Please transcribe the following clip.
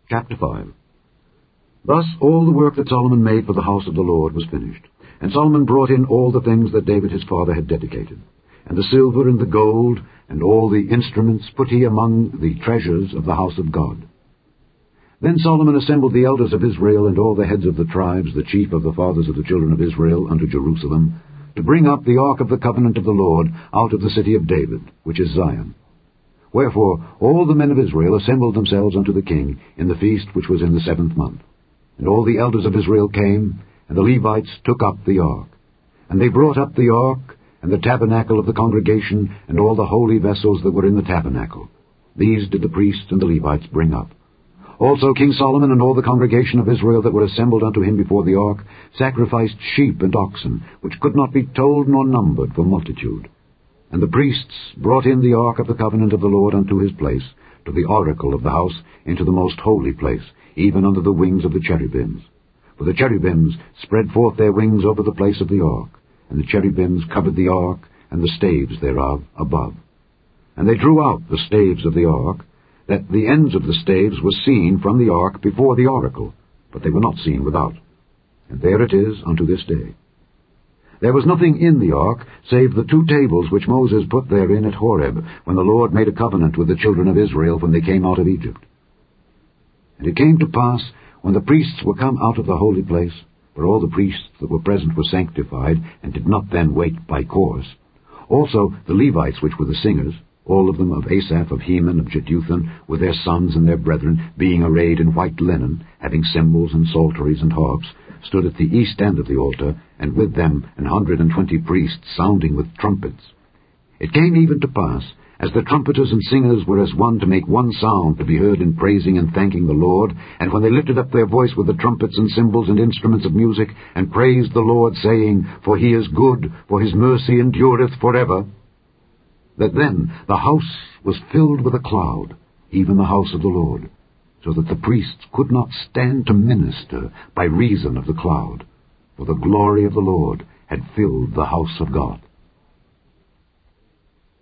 Chapter 5. Thus all the work that Solomon made for the house of the Lord was finished. And Solomon brought in all the things that David his father had dedicated. And the silver and the gold, and all the instruments put he among the treasures of the house of God. Then Solomon assembled the elders of Israel and all the heads of the tribes, the chief of the fathers of the children of Israel, unto Jerusalem, to bring up the ark of the covenant of the Lord out of the city of David, which is Zion. Wherefore all the men of Israel assembled themselves unto the king in the feast which was in the 7th month. And all the elders of Israel came, and the Levites took up the ark. And they brought up the ark, and the tabernacle of the congregation, and all the holy vessels that were in the tabernacle. These did the priests and the Levites bring up. Also King Solomon and all the congregation of Israel that were assembled unto him before the ark sacrificed sheep and oxen, which could not be told nor numbered for multitude. And the priests brought in the ark of the covenant of the Lord unto his place, to the oracle of the house, into the most holy place, even under the wings of the cherubims. For the cherubims spread forth their wings over the place of the ark, and the cherubims covered the ark, and the staves thereof above. And they drew out the staves of the ark, that the ends of the staves were seen from the ark before the oracle, but they were not seen without. And there it is unto this day. There was nothing in the ark, save the 2 tables which Moses put therein at Horeb, when the Lord made a covenant with the children of Israel when they came out of Egypt. And it came to pass, when the priests were come out of the holy place, for all the priests that were present were sanctified, and did not then wait by course, also the Levites which were the singers, all of them of Asaph, of Heman, of Jeduthun, with their sons and their brethren, being arrayed in white linen, having cymbals and psalteries and harps, stood at the east end of the altar, and with them 120 priests sounding with trumpets. It came even to pass, as the trumpeters and singers were as one to make one sound to be heard in praising and thanking the Lord, and when they lifted up their voice with the trumpets and cymbals and instruments of music, and praised the Lord, saying, For he is good, for his mercy endureth forever, that then the house was filled with a cloud, even the house of the Lord, so that the priests could not stand to minister by reason of the cloud, for the glory of the Lord had filled the house of God.